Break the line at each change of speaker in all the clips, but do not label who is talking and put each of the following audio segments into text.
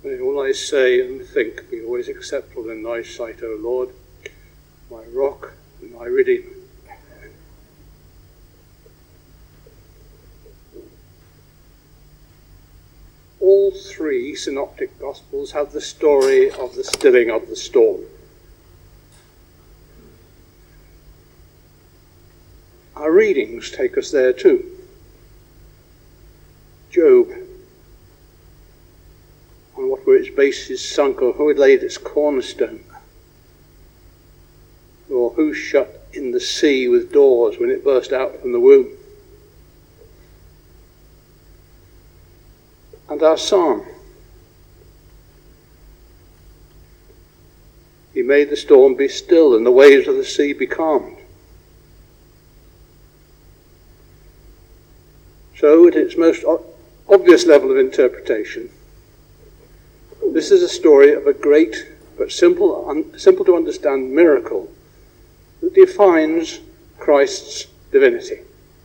May all I say and think be always acceptable in thy sight, O Lord, my rock and my redeemer. All three synoptic gospels have the story of the stilling of the storm. Our readings take us there too. Job, on what were its bases sunk, or who had laid its cornerstone, or who shut in the sea with doors when it burst out from the womb. And our psalm, he made the storm be still and the waves of the sea be calmed. So at its most obvious level of interpretation, this is a story of a great but simple to understand miracle that defines Christ's divinity.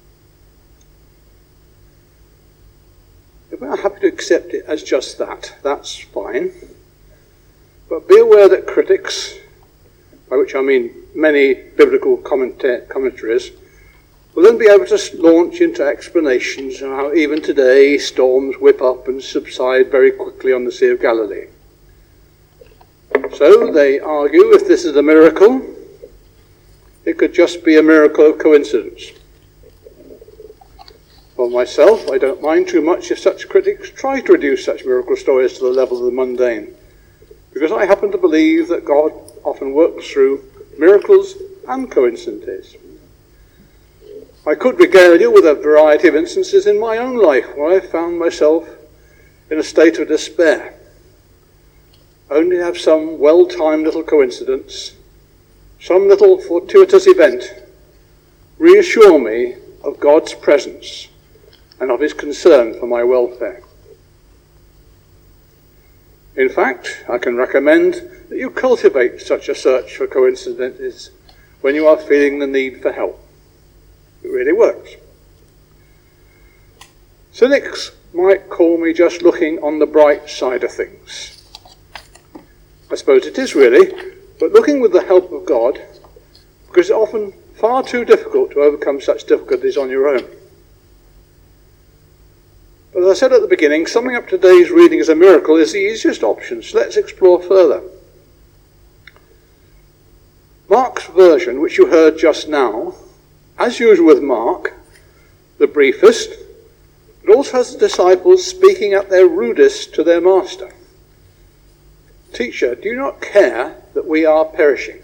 If we are happy to accept it as just that, that's fine. But be aware that critics, by which I mean many biblical commentaries, will then be able to launch into explanations of how even today storms whip up and subside very quickly on the Sea of Galilee. So they argue if this is a miracle, it could just be a miracle of coincidence. For myself, I don't mind too much if such critics try to reduce such miracle stories to the level of the mundane, because I happen to believe that God often works through miracles and coincidences. I could regale you with a variety of instances in my own life where I found myself in a state of despair, only to have some well-timed little coincidence, some little fortuitous event, reassure me of God's presence and of his concern for my welfare. In fact, I can recommend that you cultivate such a search for coincidences when you are feeling the need for help. It really works. Cynics might call me just looking on the bright side of things. I suppose it is really, but looking with the help of God, because it's often far too difficult to overcome such difficulties on your own. But as I said at the beginning, summing up today's reading as a miracle is the easiest option, so let's explore further. Mark's version, which you heard just now, as usual with Mark, the briefest, it also has the disciples speaking at their rudest to their master. Teacher, do you not care that we are perishing?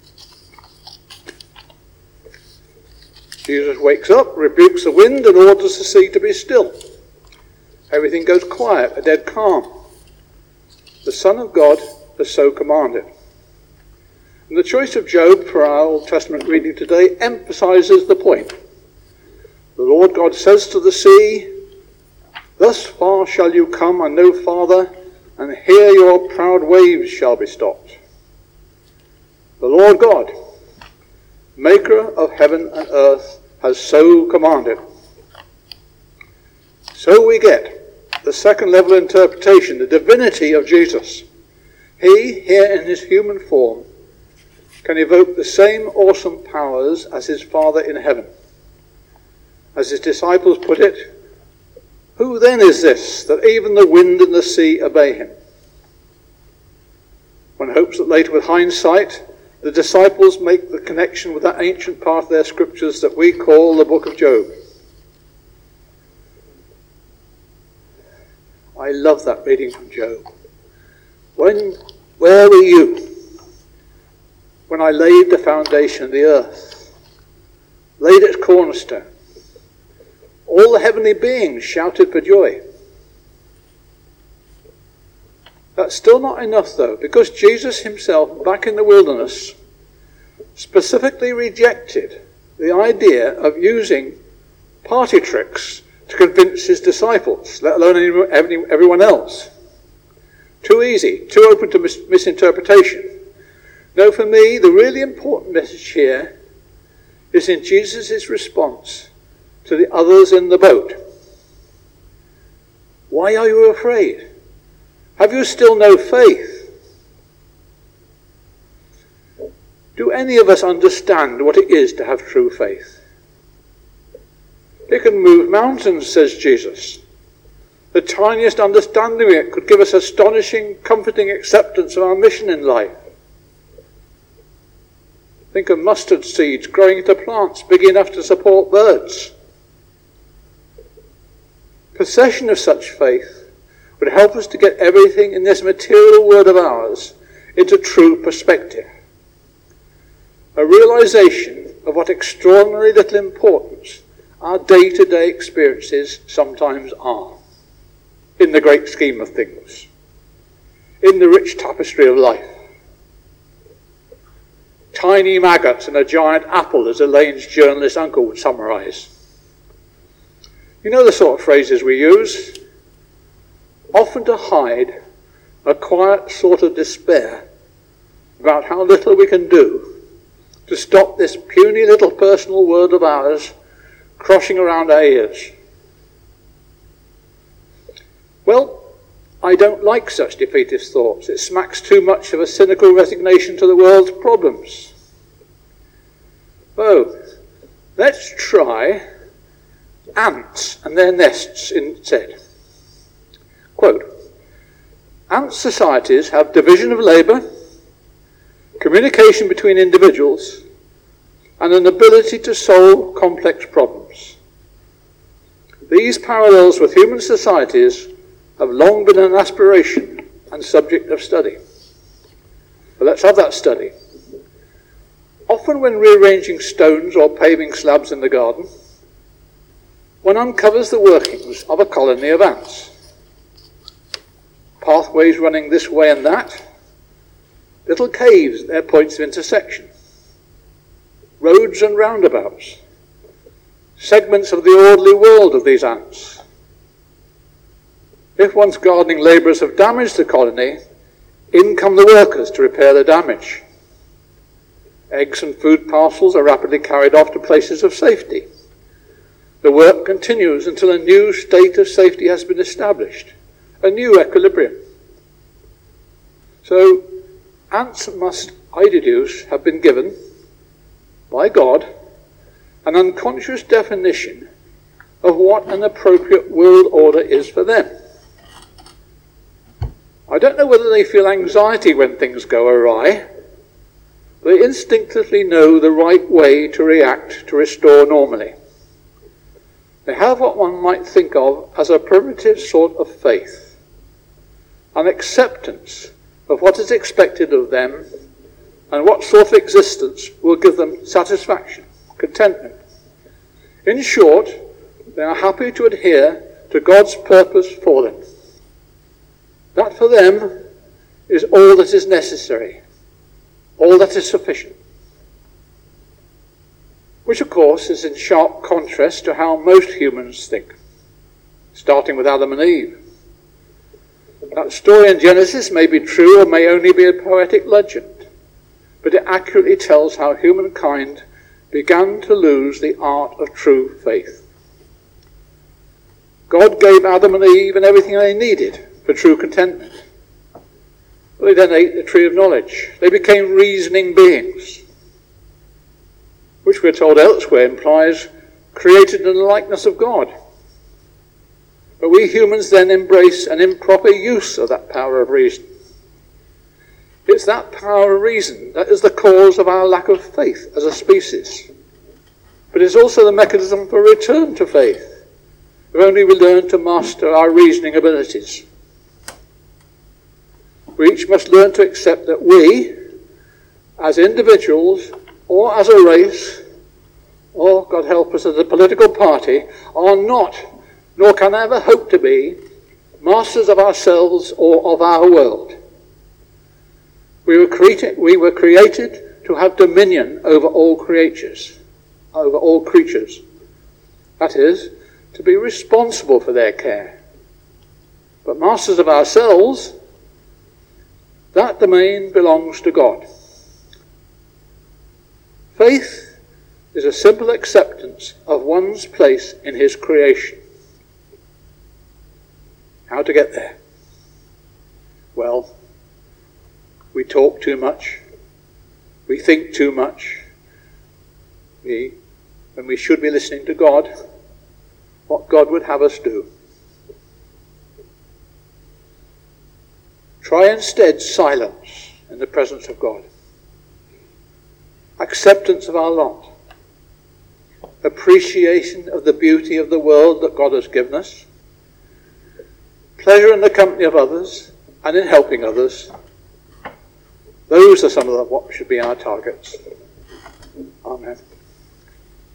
Jesus wakes up, rebukes the wind, and orders the sea to be still. Everything goes quiet, a dead calm. The Son of God has so commanded. And the choice of Job for our Old Testament reading today emphasizes the point. The Lord God says to the sea, "Thus far shall you come and no farther, and here your proud waves shall be stopped." The Lord God, maker of heaven and earth, has so commanded. So we get the second level interpretation, the divinity of Jesus. He, here in his human form, can evoke the same awesome powers as his Father in heaven. As his disciples put it, who then is this, that even the wind and the sea obey him? One hopes that later with hindsight, the disciples make the connection with that ancient part of their scriptures that we call the book of Job. I love that reading from Job. Where were you when I laid the foundation of the earth, laid its cornerstone? All the heavenly beings shouted for joy. That's still not enough though, because Jesus himself, back in the wilderness, specifically rejected the idea of using party tricks to convince his disciples, let alone everyone else. Too easy, too open to misinterpretation. No, for me, the really important message here is in Jesus' response to the others in the boat. Why are you afraid? Have you still no faith? Do any of us understand what it is to have true faith? It can move mountains, says Jesus. The tiniest understanding of it could give us astonishing, comforting acceptance of our mission in life. Think of mustard seeds growing into plants big enough to support birds. Possession of such faith would help us to get everything in this material world of ours into true perspective. A realization of what extraordinary little importance our day-to-day experiences sometimes are, in the great scheme of things, in the rich tapestry of life. Tiny maggots and a giant apple, as Elaine's journalist uncle would summarize. You know the sort of phrases we use, often to hide a quiet sort of despair about how little we can do to stop this puny little personal world of ours crossing around our ears. Well, I don't like such defeatist thoughts. It smacks too much of a cynical resignation to the world's problems. Oh, let's try ants and their nests instead. Quote, ant societies have division of labour, communication between individuals, and an ability to solve complex problems. These parallels with human societies have long been an aspiration and subject of study. But let's have that study. Often when rearranging stones or paving slabs in the garden, one uncovers the workings of a colony of ants. Pathways running this way and that, little caves at their points of intersection, roads and roundabouts, segments of the orderly world of these ants. If one's gardening labourers have damaged the colony, in come the workers to repair the damage. Eggs and food parcels are rapidly carried off to places of safety. The work continues until a new state of safety has been established, a new equilibrium. So, ants must, I deduce, have been given, by God, an unconscious definition of what an appropriate world order is for them. I don't know whether they feel anxiety when things go awry. They instinctively know the right way to react to restore normally. They have what one might think of as a primitive sort of faith, an acceptance of what is expected of them and what sort of existence will give them satisfaction, contentment. In short, they are happy to adhere to God's purpose for them. That for them is all that is necessary, all that is sufficient. Which of course is in sharp contrast to how most humans think, starting with Adam and Eve. That story in Genesis may be true or may only be a poetic legend, but it accurately tells how humankind began to lose the art of true faith. God gave Adam and Eve and everything they needed for true contentment. They then ate the tree of knowledge. They became reasoning beings, which we're told elsewhere implies created in the likeness of God. But we humans then embrace an improper use of that power of reason. It's that power of reason that is the cause of our lack of faith as a species. But it's also the mechanism for return to faith, if only we learn to master our reasoning abilities. We each must learn to accept that we, as individuals, or as a race, or, God help us, as a political party, are not, nor can ever hope to be, masters of ourselves or of our world. We were created to have dominion over all creatures. That is, to be responsible for their care. But masters of ourselves, that domain belongs to God. Faith is a simple acceptance of one's place in his creation. How to get there? Well, we talk too much, we think too much, when we should be listening to God, what God would have us do. Try instead silence in the presence of God, acceptance of our lot, appreciation of the beauty of the world that God has given us, pleasure in the company of others and in helping others. Those are some of what should be our targets. Amen.